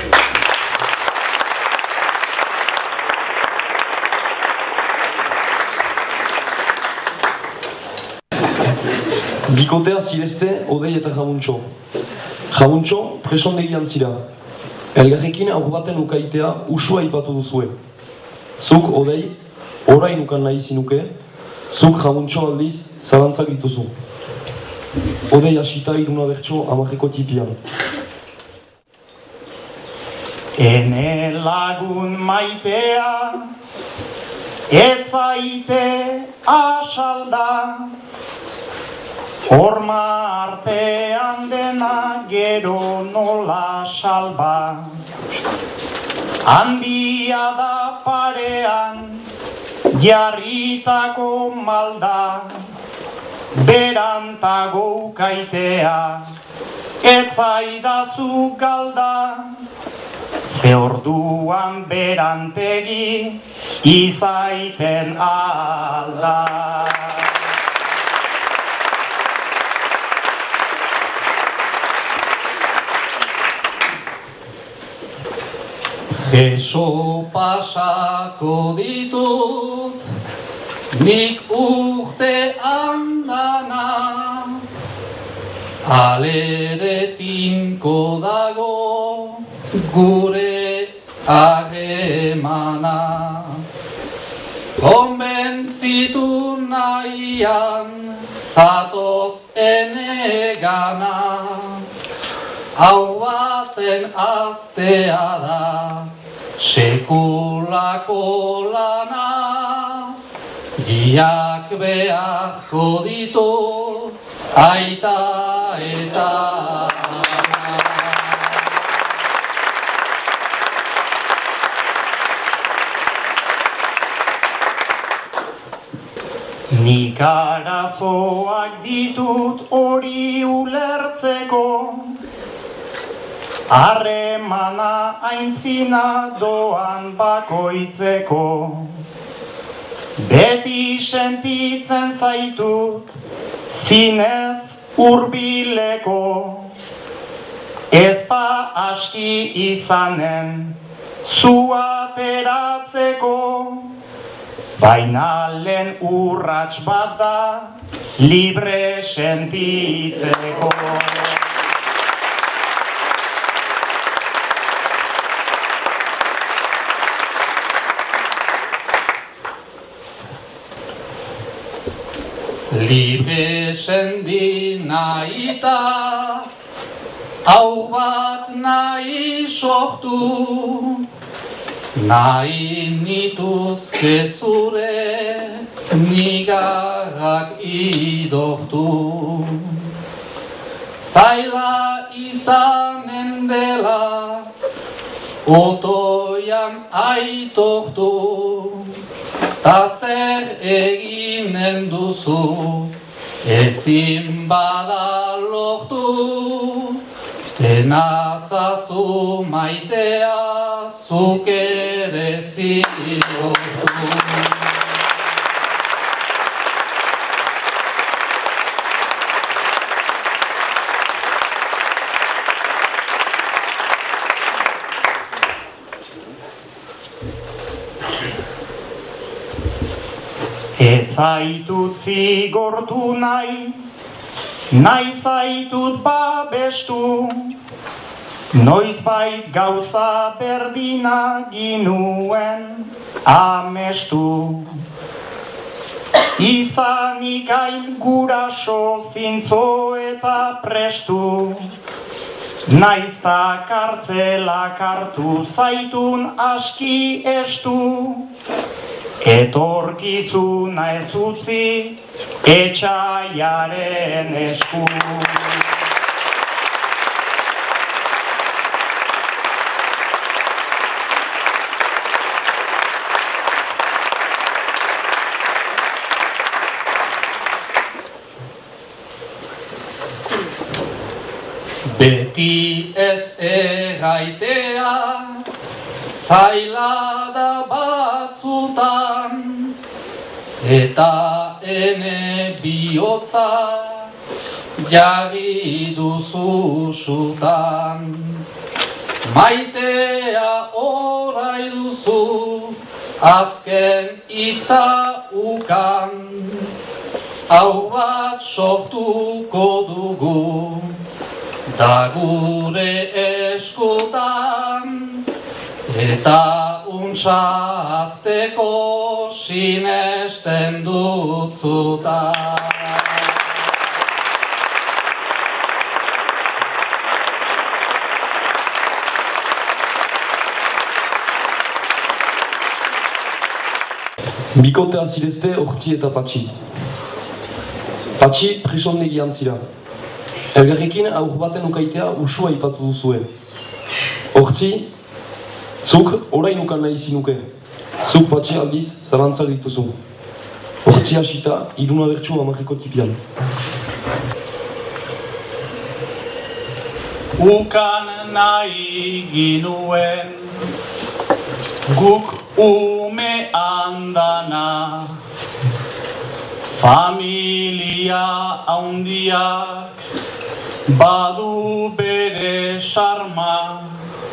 S1: Bikotea zirezte Odei eta Jamuntxo. Jamuntxo presondegian zira. Elgarrekin aur baten ukaitea usua aipatu duzue. Zuk, Odei, orain ukan nahi zinuke, zuk Jamuntxo aldiz zalantzak dituzu. Odei hasita Iruna Bertso hamarreko tipian.
S4: Ene lagun maitea, etzaite asalda, horma artean dena gero nola salba. Handia da parean jarritako malda, berantago ukaitea etzaidazu galda. Ze orduan berantegi izaiten alda.
S5: Beso pasako ditut, nik urte andana, alere tinko dago gure harremana. Konbentzitu nahian zatoz enegana, hau baten aztea da, sekulako lana, giak beharko ditu, aita eta
S4: Nik arazoak ditut hori ulertzeko, harremana aintzina doan bakoitzeko. Beti sentitzen zaitut zinez hurbileko, ez da aski izanen zu ateratzeko, baina lehen urrats bat da libre sentitzeko.
S5: Libre sendi nahita, hau bat nahi sortu, nahi nituzke zure nigarrak idortu. Zaila izanen dela, otoian aitortu, ta zer eginen duzu ezin bada lortu, tenazazu maitea, zuk ere zilortu.
S4: Ez zaitut zigortu nahi, nahi zaitut babestu, noizbait gauza berdina ginuen amestu. Izanik hain guraso zintzo eta prestu, naizta kartzelak hartu zaitun aski estu. Etorkizuna ez utzi etxaiaren esku.
S5: Beti ez erraitea, zaila da batzutan, eta ene bihotza jarri duzu sutan. Maitea orai duzu, azken hitza ukan, hau bat sortuko dugu, da gure eskutan, eta untsa azteko sinesten dutzuta.
S1: Bikotea zirezte Ortzi eta Patxi. Patxi presondegian zira. Elgarrekin aur baten ukaitea usua ipatu duzue. Ortzi, zuk orain ukan nahi zinuke. Zuk Patxi aldiz zalantzak dituzu. Ortzi hasita, iruna bertsu amarriko tipian.
S6: Ukan nahi ginuen, guk ume andana, familia haundiak badu bere sarma,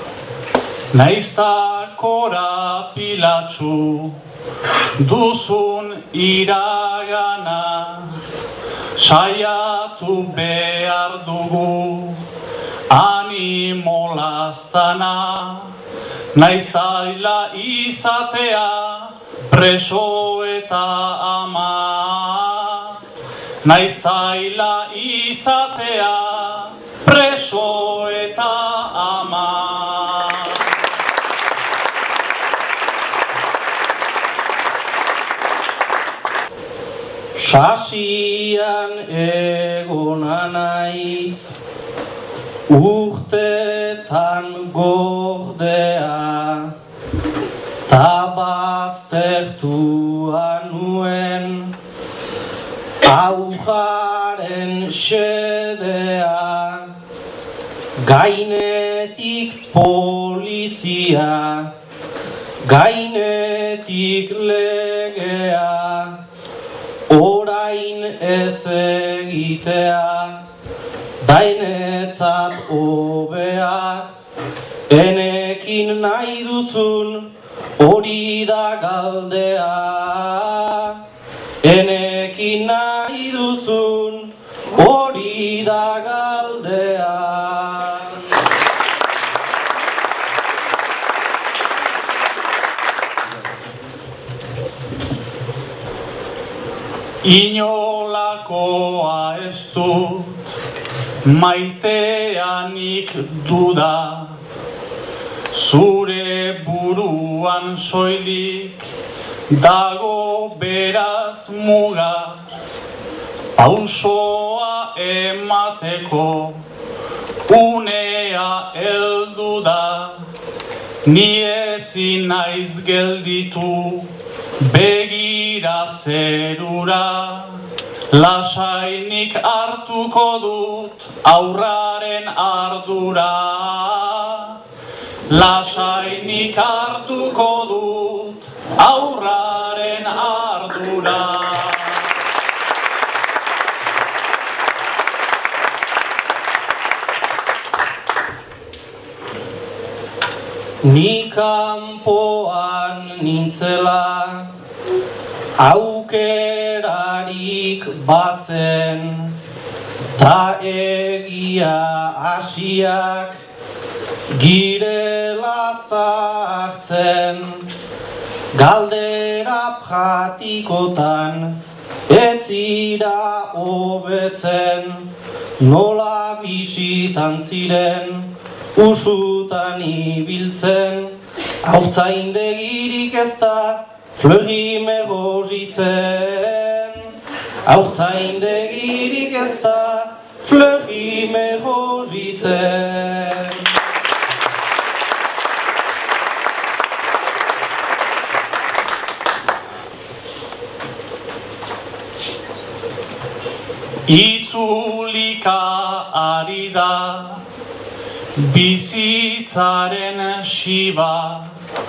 S6: naizta korapilatsu duzun iragana, saiatu behar dugu animo lastana, naizaila izatea preso eta ama, naizaila izatea preso eta ama.
S3: Sasian egona naiz, urtetan gordea, ta baztertua nuen aujaren xedea, gainetik polizia, gainetik legea, orain ez egitea, dainetzat hobea, enekin nahi duzun hori da galdea, enekin nahi duzun hori da galdea.
S6: Inolakoa ez dut, maiteanik duda, zure buruan soilik dago beraz muga, pausoa emateko unea heldu da, ni ezin naiz gelditu begira zerura, Lasainik hartuko dut aurraren ardura. Lasainik hartuko dut aurraren ardura.
S3: Ni kanpoan nintzela, aukerarik bazen, ta egia hasiak girela zartzen, galdera pratikotan ez zira hobetzen, nola bisitan ziren usutan ibiltzen, hautzaindegirik ez da Fleury hori zen. Hautzaindegirik ez da Fleury hori zen.
S6: Itzulika ari da bizitzaren siba,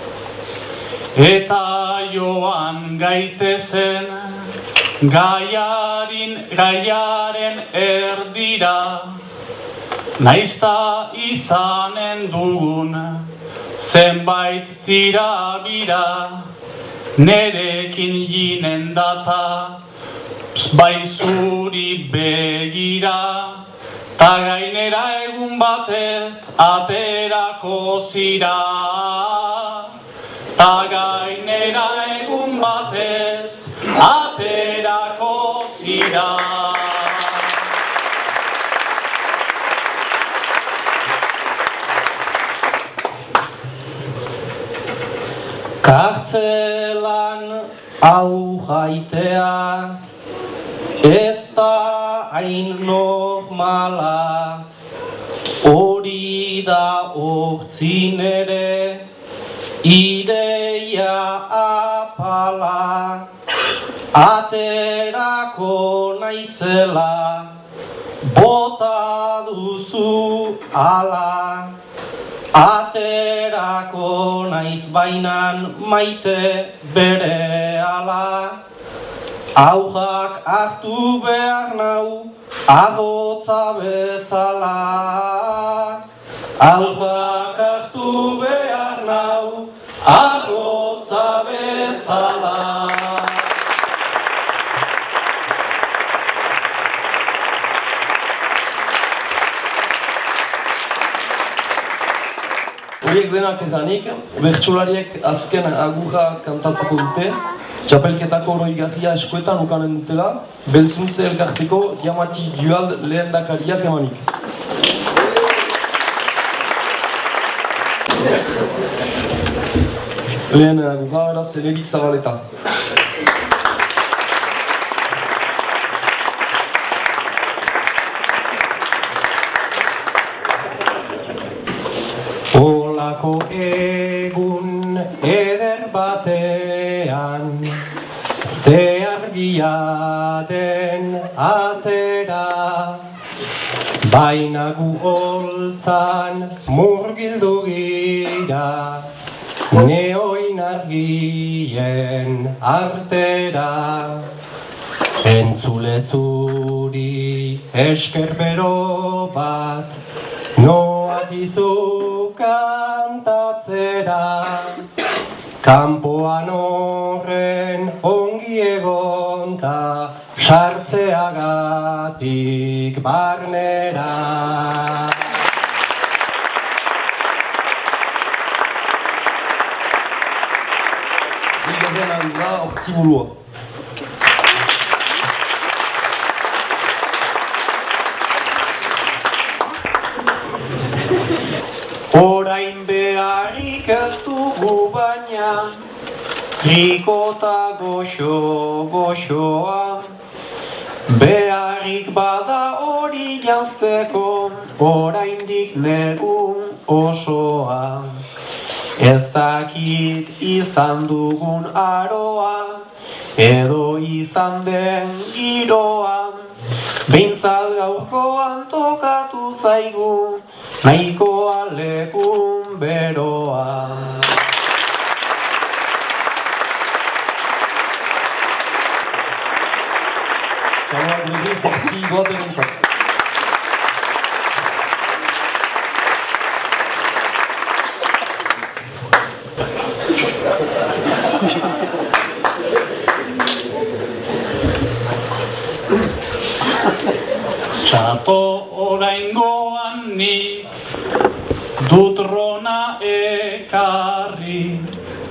S6: eta joan gaitezen gaiarin, gaiaren erdira, naizta izanen dugun zenbait tirabira, nerekin jinen data bai zuri begira, ta gainera egun batez aterako zira. Ta gainera egun batez aterako zira.
S3: Kartzelan hau jaitea ez da hain normala, hori da hortzin ere ideia apala, aterako naizela, bota duzu ala, aterako naiz bainan maite bere ala, aujak hartu behar nau, ahotsa bezala. Aujak hartu behar nau, ahotsa bezala.
S1: Horiek denak ezanik, bertsolariek azken agurra kantatuko dute, txapelketako oroigarria eskuetan ukanen dutela, Beltzuntze elkarteko Jamati Dual lehendakariak emanik. Lehen agurra beraz Elerik Zabaleta.
S2: Olako egun eder batean, ze argia den atera, baina gu holtzan murgildu gira, neoin argien artera. Entzule zuri esker bero bat, noak izu kantatzera, kanpoan horren ongi egonta, sartzeagatik barnera.
S1: Bigarren agurra Hortziburua.
S2: Orain beharrik ez dugu baina, rikota goxo goxoa, beharrik bada hori janzteko, oraindik negun osoa. Ez dakit izan dugun aroa, edo izan den giroan, behintzat gaurkoan tokatu zaigu, nahikoa lekun beroan.
S1: Txaloak berriz, hortzi doaten entzat.
S6: Txato oraingoan nik dut rona ekarri,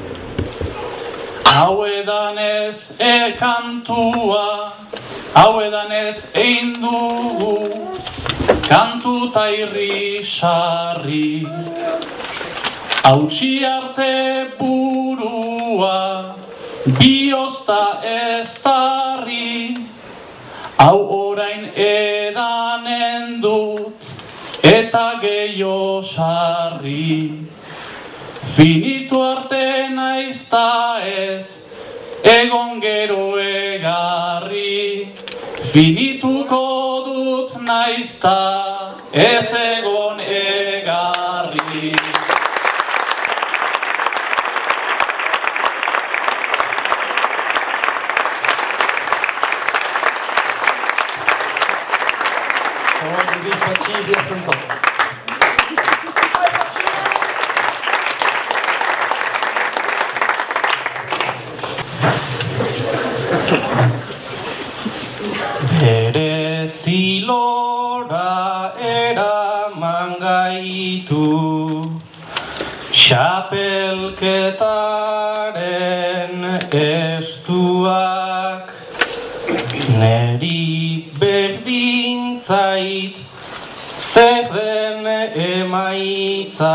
S6: hau edan ez ekantua, hau edan ez egin dugu, kantu ta irri sarri. Hautsi arte burua, biozta ez tarri, hau orain edanen dut, eta gehiago sarri. Finitu arte naizta ez, egon gero egarri. Finituko dut naizta, ez egon egarri.
S1: Txaloak berriz, patxi diaztentzat.
S3: Bere zilora eraman gaitu, xapelketaren estuak, neri berdintzait zer den emaitza,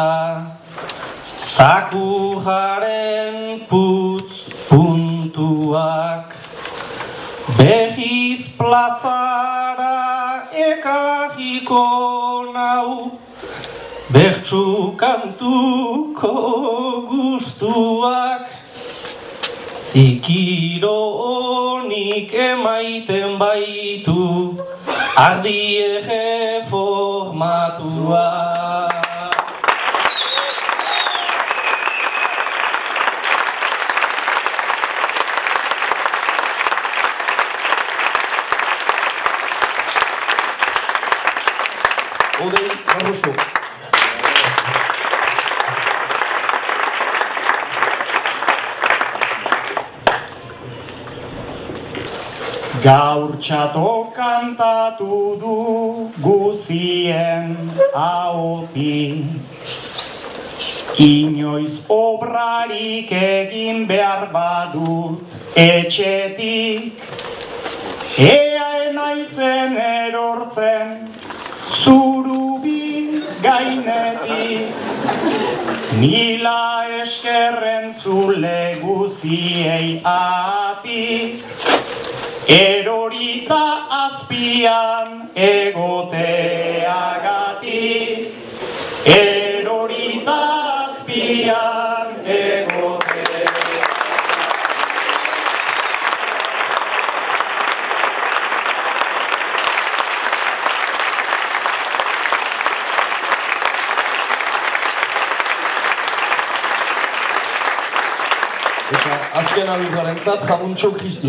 S3: zakurraren putz puntuak. Behiz plazara ekarriko nau, bertsu kantuko gustuak. Zikiro honik emaiten baitu, ardie reformatua.
S1: Odei Barroso.
S4: Gaur txato kantatu du guzien ahotik, inoiz obrarik egin behar badut etxetik, ea naizen erortzen zurubi gainetik, mila eskerren zule guziei atik, erorita azpian egoteagatik, erorita azpian egoteagatik.
S1: Eta azken alurrarentzat Jamuntxo Kristi.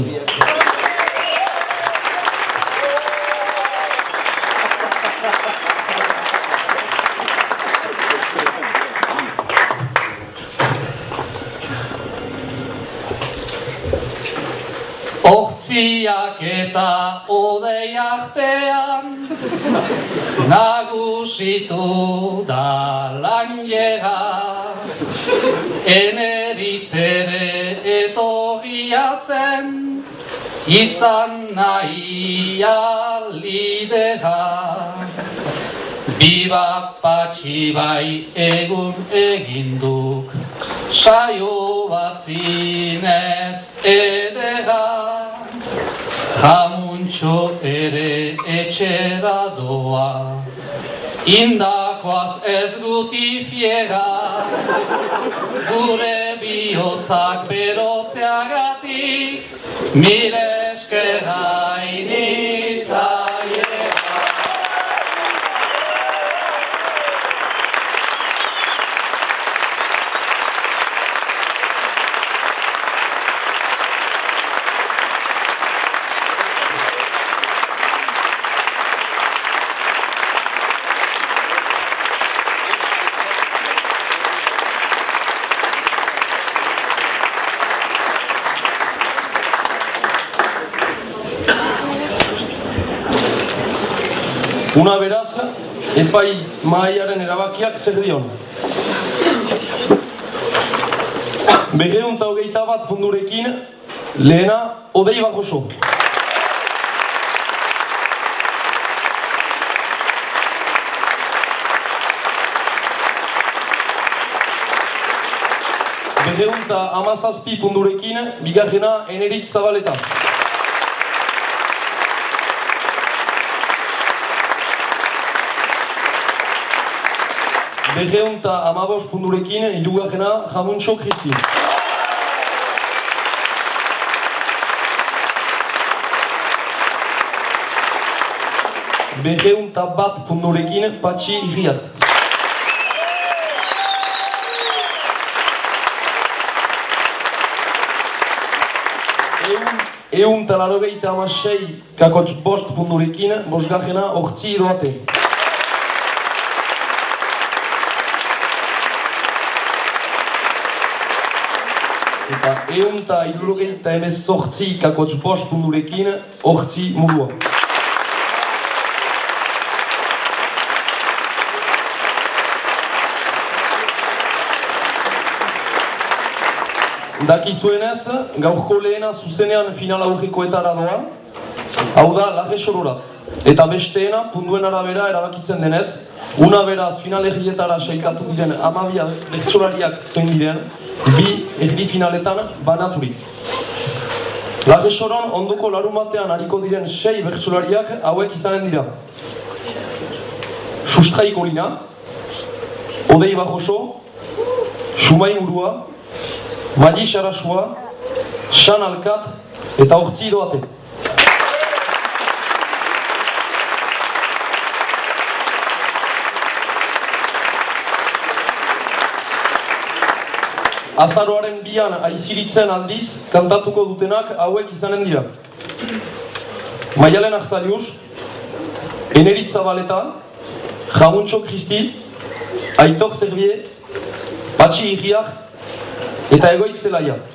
S5: Hortziak eta odei artean nagusitu da lanjera, eneritz ere etorria zen, izan nahia lidera. Bibak patxi bai egun eginduk, saio bat zinez edera. Jamuntxo ere etxera doa, indakoaz ez guti fiera, gure bihotzak berotzeagatik, Mil esker gainitzaile.
S1: Una beraz, epai mahaiaren erabakiak zer dion. Berreun eta hogeita bat pundurekin, lehena Odei Barroso. Berreun eta hamazazpi pundurekin, bigarrena Eneritz Zabaleta. Berreun eta hamabost pundurekin, hirugarrena Jamuntxo Kristi. Berreun eta bat pundurekin, Patxi Irriat. Eun eta larogeita hamasei kakotx bost pundurekin, bosgarrena Hortzi Idoate. Eta eun eta hirurogeita hemezortzi kakotx bost pundurekin, Hortzi Murua. Dakizuenez, gaurko lehena zuzenean final aurrekoetara doa, hau da Larre Sororat. Eta besteena, punduen arabera erabakitzen denez, una beraz final errietara sailkatu diren amabia bertsolariak zein diren, bi erri finaletan banaturik. Larre Soron ondoko larun batean hariko diren sei bertsolariak hauek izanen dira. Sustrai Kolina, Odei Barroso, Sumai Murua, Madi Sarasua, Xan Alkat eta Hortzi Idoate. Azaroaren bian aiziritzen aldiz kantatuko dutenak hauek izanen dira. Maialen Arzalius, Eneritz Zabaleta, Jamuntxo Kristi, Aitor Zerbier, Patxi Irriak eta Egoitz Zelaia.